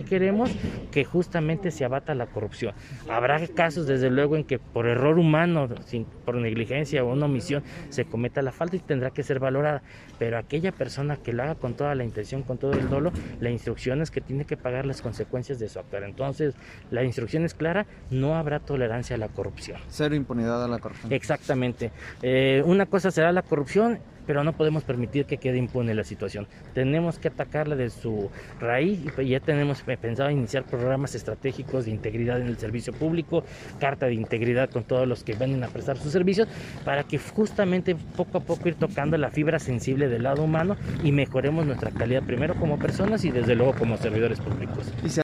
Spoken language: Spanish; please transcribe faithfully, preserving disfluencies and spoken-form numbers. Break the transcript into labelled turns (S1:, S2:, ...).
S1: queremos que justamente se abata la corrupción. Habrá casos, desde luego, en que por error humano, sin, por negligencia o una omisión, se cometa la falta y tendrá que ser valorada, pero aquella persona que lo haga con toda la intención, con todo el dolo, la instrucción es que tiene que pagar las consecuencias de su actuar. Entonces, la instrucción es clara, no habrá tolerancia a la corrupción.
S2: Cero impunidad a la corrupción.
S1: Exactamente. Eh, una cosa será la corrupción, pero no podemos permitir que quede impune la situación. Tenemos que atacarla de su raíz y ya tenemos pensado iniciar programas estratégicos de integridad en el servicio público, carta de integridad con todos los que vienen a prestar sus servicios, para que justamente poco a poco ir tocando la fibra sensible del lado humano y mejoremos nuestra calidad primero como personas y desde luego como servidores públicos.